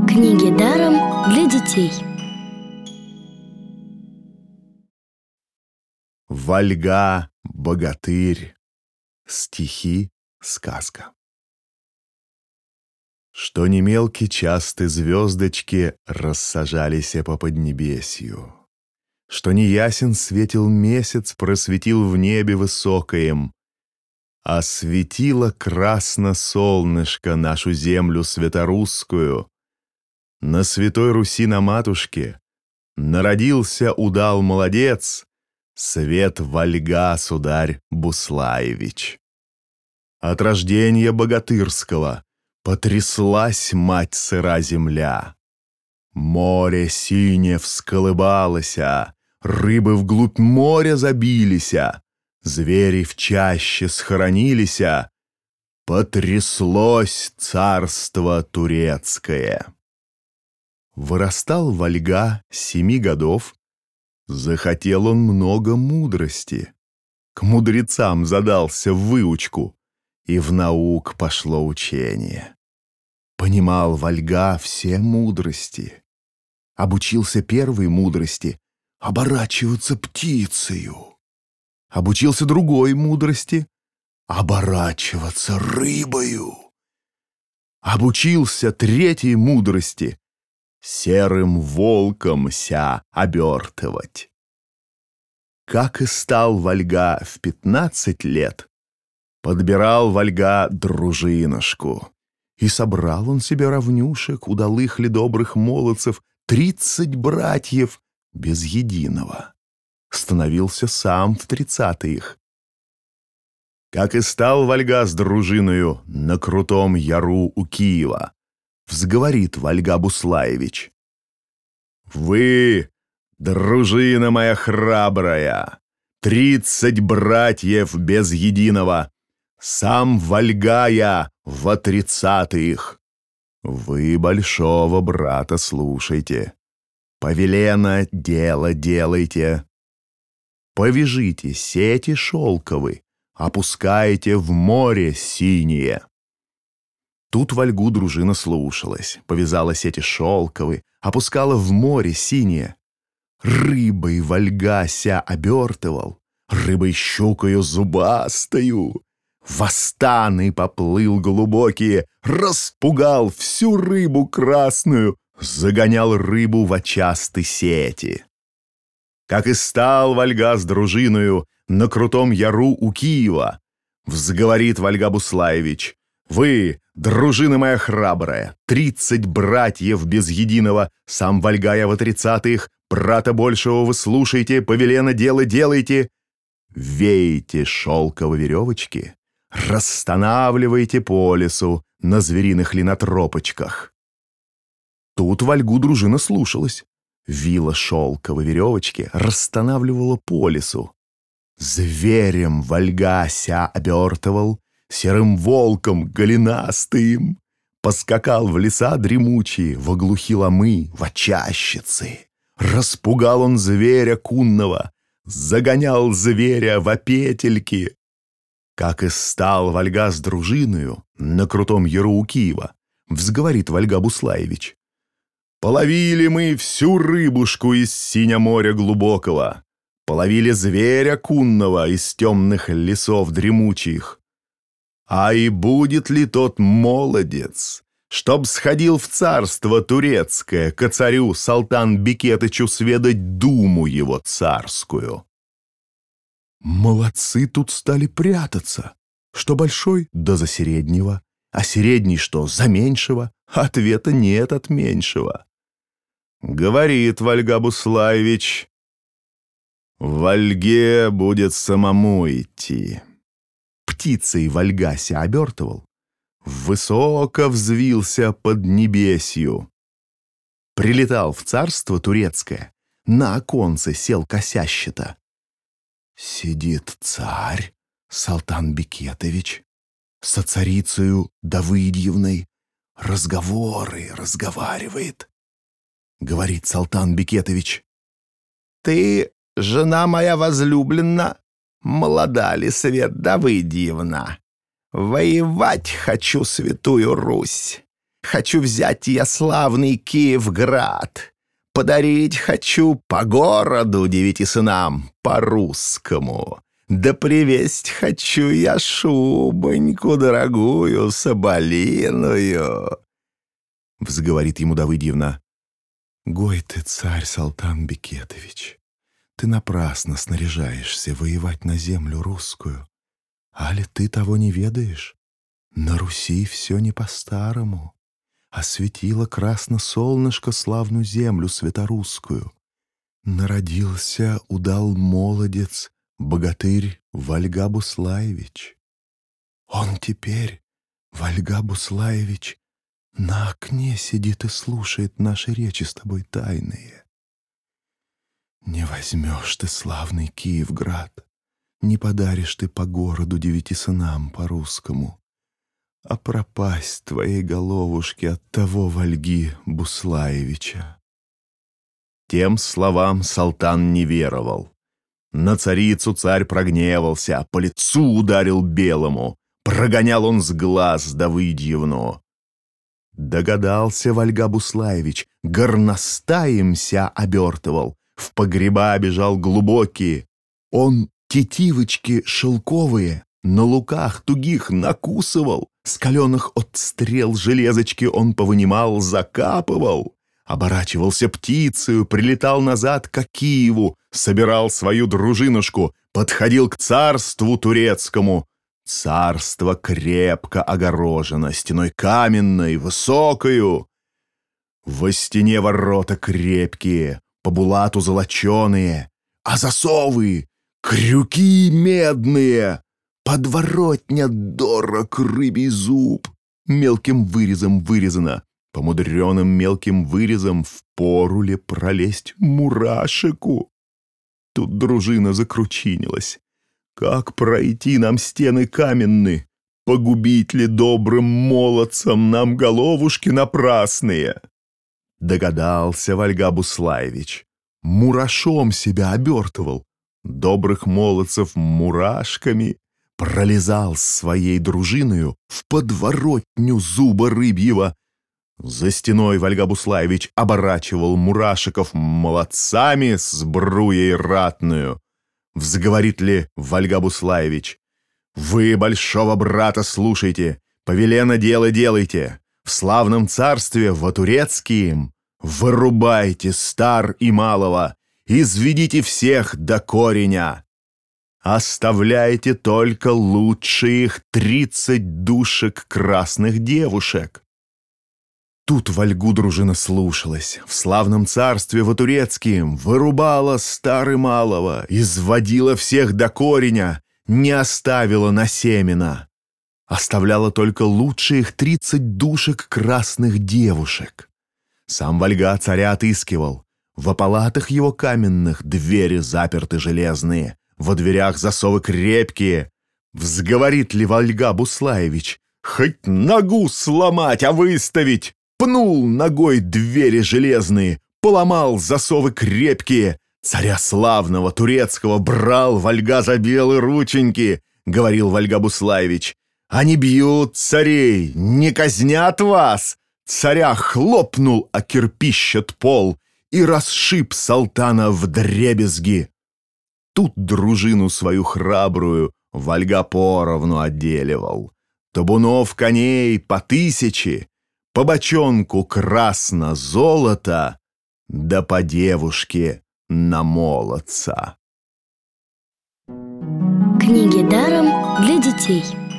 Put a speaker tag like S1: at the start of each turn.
S1: Книги даром для детей.
S2: Вольга, богатырь. Стихи, сказка. Что не мелки часты звездочки рассажались по поднебесью, что не ясен светил месяц просветил в небе высокоем, а светило красно солнышко нашу землю святорусскую. На святой Руси на матушке народился удал молодец, свет Вольга, сударь Буслаевич. От рождения богатырского потряслась мать сыра земля. Море синее всколыбалося, рыбы вглубь моря забилися, звери в чаще схоронилися, потряслось царство турецкое. Вырастал Вольга 7 годов, захотел он много мудрости. К мудрецам задался в выучку, и в наук пошло учение. Понимал Вольга все мудрости. Обучился первой мудрости — оборачиваться птицею. Обучился другой мудрости — оборачиваться рыбою. Обучился третьей мудрости — серым волком ся обертывать. Как и стал Вольга в 15 лет, подбирал Вольга дружинушку, и собрал он себе равнюшек, удалых ли добрых молодцев, 30 братьев без единого. Становился сам в 30-х. Как и стал Вольга с дружиною на крутом яру у Киева, взговорит Вольга Буслаевич: «Вы, дружина моя храбрая, 30 братьев без единого, сам Вольга я во 30-х. Вы большого брата слушайте, повелено дело делайте. Повяжите сети шелковы, опускайте в море синее». Тут Вольгу дружина слушалась, повязала сети шелковы, опускала в море синее. Рыбой Вольга ся обертывал, рыбой щукою зубастою. В останы поплыл глубокие, распугал всю рыбу красную, загонял рыбу в очасты сети. Как и стал Вольга с дружиною на крутом яру у Киева, взговорит Вольга Буслаевич: «Вы, дружина моя храбрая, 30 братьев без единого, сам Вольга я во 30-х, брата большего вы слушайте, повелено дело делайте. Вейте шелковые веревочки, расстанавливайте по лесу на звериных линотропочках». Тут Вольгу дружина слушалась, вила шелковые веревочки, расстанавливала по лесу. Зверем Вольга ся обертывал, серым волком голенастым, поскакал в леса дремучие, во глухи ломы, в очащицы. Распугал он зверя кунного, загонял зверя в петельки. Как и стал Вольга с дружиною на крутом яру у Киева, взговорит Вольга Буслаевич: «Половили мы всю рыбушку из синя моря глубокого, половили зверя кунного из темных лесов дремучих. А и будет ли тот молодец, чтоб сходил в царство турецкое ко царю Салтан-Бекетычу сведать думу его царскую?» Молодцы тут стали прятаться, что большой да за среднего, а средний что за меньшего, ответа нет от меньшего. Говорит Вольга Буслаевич: «Вольге будет самому идти». Птицей Вольга ся обертывал, высоко взвился под небесью. Прилетал в царство турецкое, на оконце сел косяще-то. Сидит царь Салтан Бекетович со царицею Давыдьевной, разговоры разговаривает. Говорит Салтан Бекетович: «Ты, жена моя возлюбленна, молода ли свет Давыдьевна? Воевать хочу святую Русь, хочу взять я славный Киевград. Подарить хочу по городу 9 сынам по-русскому. Да привесть хочу я шубоньку дорогую соболиную. Взговорит ему Давыдьевна: «Гой ты, царь Салтан Бекетович, ты напрасно снаряжаешься воевать на землю русскую. Али ты того не ведаешь? На Руси все не по-старому. Осветило красно солнышко славную землю святорусскую. Народился, удал молодец, богатырь Вальга Буслаевич. Он теперь, Вальга Буслаевич, на окне сидит и слушает наши речи с тобой тайные. Не возьмешь ты славный Киевград, не подаришь ты по городу 9 сынам по-русскому, а пропасть твоей головушке от того Вальги Буслаевича». Тем словам Салтан не веровал. На царицу царь прогневался, по лицу ударил белому, прогонял он с глаз Давыдьевну. Догадался Вальга Буслаевич, горностаемся обертывал, в погреба бежал глубокие. Он тетивочки шелковые на луках тугих накусывал, с каленых от стрел железочки он повынимал, закапывал. Оборачивался птицею, прилетал назад к Киеву, собирал свою дружинушку, подходил к царству турецкому. Царство крепко огорожено, стеной каменной, высокою. Во стене ворота крепкие, по булату золоченые, а засовы — крюки медные. Подворотня дорог рыбий зуб, мелким вырезом вырезано. По мудреным мелким вырезам впору ли пролезть мурашику? Тут дружина закручинилась. Как пройти нам стены каменные? Погубить ли добрым молодцам нам головушки напрасные? Догадался Вальга Буслаевич. Мурашом себя обертывал. Добрых молодцев мурашками. Пролезал с своей дружиною в подворотню зуба рыбьего. За стеной Вальга Буслаевич оборачивал мурашиков молодцами с сбруей ратную. Взговорит ли Вальга Буслаевич: «Вы большого брата слушайте, повелено дело делайте. В славном царстве во-турецким вырубайте стар и малого, изведите всех до кореня. Оставляйте только лучших 30 душек красных девушек». Тут Вальгу дружина слушалась. В славном царстве во-турецким вырубала стар и малого, изводила всех до кореня, не оставила на семена. Оставляла только лучших 30 душек красных девушек. Сам Вальга царя отыскивал. Во палатах его каменных двери заперты железные, во дверях засовы крепкие. Взговорит ли Вальга Буслаевич: «Хоть ногу сломать, а выставить!» Пнул ногой двери железные, поломал засовы крепкие. Царя славного турецкого брал Вальга за белые рученьки, говорил Вальга Буслаевич. «Они бьют царей, не казнят вас!» Царя хлопнул о кирпищет пол и расшиб Салтана вдребезги. Тут дружину свою храбрую Вальга поровну отделивал. Табунов коней по 1000, по бочонку красно-золото, да по девушке на молодца.
S1: Книги даром для детей.